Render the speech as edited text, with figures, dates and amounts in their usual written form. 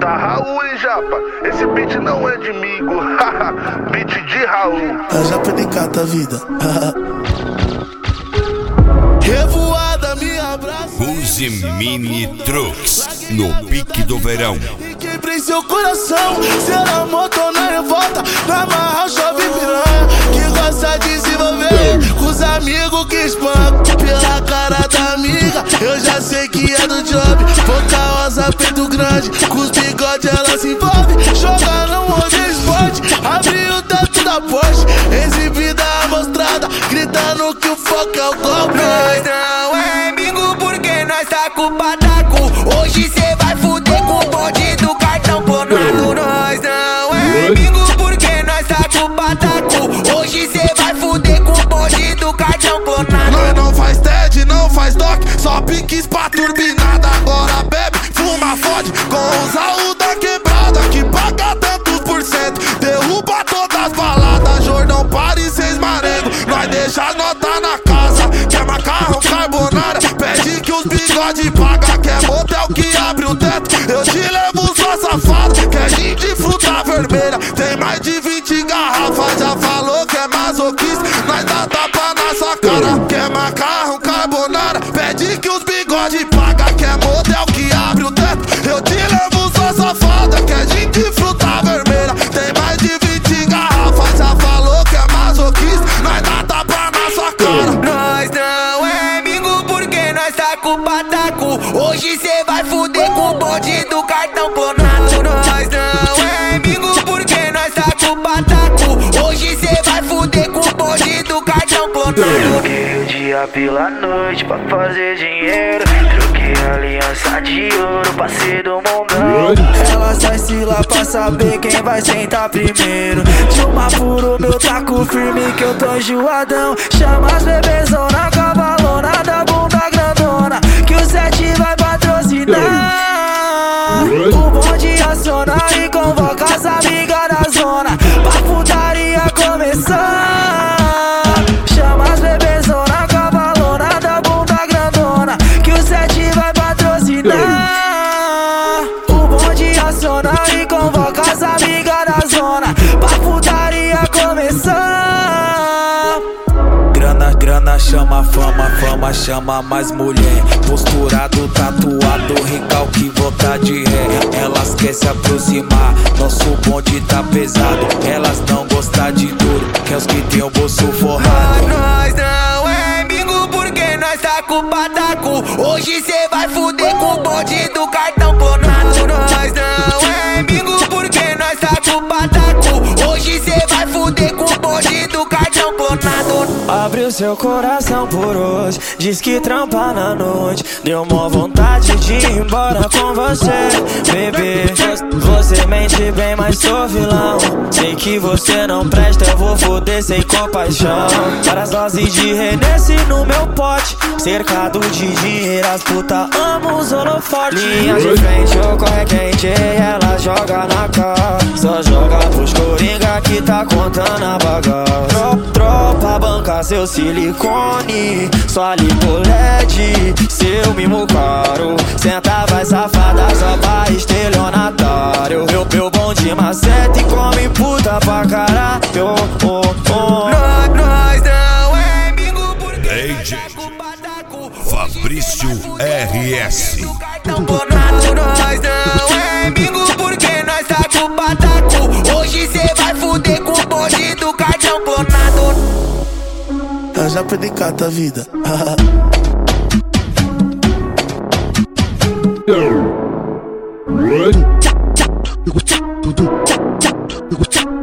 Tá Raul, hein, japa? Esse beat não é de migo. Beat de Raul. A japa de cata a vida. Revoada me abraça. Use Mini Trucks no pique do verão. E quebra em seu coração. Será motor na revolta. Na marra chove piranha. Que gosta de se envolver com os amigos que espancam. Pela cara da amiga, eu já sei que é do job. Boca rosa, peito grande, com os bigodes ela se envolve. Joga no modo esporte, abre o teto da Porsche. Exibida amostrada, gritando que o foco é o golpe. Nós não é amigo porque nós tá com o pataco. Hoje cê vai fuder com o bonde do cartão clonado. Nós não é amigo porque nós tá com o pataco. Hoje cê vai fuder com o bonde do cartão clonado. Nós não faz TED, não faz doc, só piques pra turbinada. Agora bebe, fuma, fode com os AU da quebrada. Que paga tantos por cento, derruba todas as baladas. Jordão, Paris, seis marengo, nós deixa as notas na casa. Quer macarrão, carbonara, pede que os bigode paga. Quer motel que abre o teto, eu te levo sua safada. Quer gin de fruta vermelha, tem mais de 20 garrafas. Já falou que é masoquista, nós dá tapa na sua cara. Quer macarrão, carbonara, pede que os bigode paga. Quer motel que abre o teto, eu te levo sua safada. Quer gin de fruta vermelha, tem mais de 20 garrafas. Já falou que é masoquista, nós dá tapa na sua cara. Nós não é amigo porque nós tá com o pataco. Hoje cê vai fuder com o bonde do cartão clonado. Nós não é amigo porque nós tá com o pataco. Hoje cê vai fuder com o bonde do cartão clonado. Troquei o dia pela noite pra fazer dinheiro. Troquei a aliança de ouro pra ser do mundão. Ela sai se lá pra saber quem vai sentar primeiro. De uma furo meu taco firme que eu tô enjoadão. Chama as bebezona, cavalona da bunda grandona, que o 7 vai patrocinar. O bonde aciona e convoca as amigas da zona pra putaria começar. Chama as bebezona, cavalona da bunda grandona, que o 7 vai patrocinar. O bonde aciona e convoca as amigas da zona pra putaria começar. Grana chama fama, fama chama mais mulher. Posturado, tatuado, recalque, volta de ré. Elas querem se aproximar, nosso bonde tá pesado. Elas não gostam de duro, quer os que tem o bolso forrado. Nós não é amigo porque nós tá com o pataco. Hoje cê vai fuder com o bonde do cartão clonado. Nós não é amigo porque nós tá com o pataco. Hoje cê vai fuder com o bonde do cartão clonado. Abre o seu coração por hoje, diz que trampa na noite. Deu mó vontade de ir embora com você, bebê. Você mente bem, mas sou vilão. Sei que você não presta, eu vou foder sem compaixão. Várias doses de Renesse no meu pote, cercado de dinheiro, as puta amam os holofotes. Linha de frente, o corre quente, ela joga na cara. Só joga pros coringa que tá contando a bagaça. Tropa banca seu silicone, sua lipoled, seu mimo caro. Senta vai safada só pra estelionatário. Meu bonde maceta e come puta pra caralho. Nós não é amigo porque nós tá com o pataco. Fabrício RS. Nós não é amigo porque nós tá com o pataco. Hoje cê vai fuder com o bonde do cartão clonado. A japa de cata a vida. Run.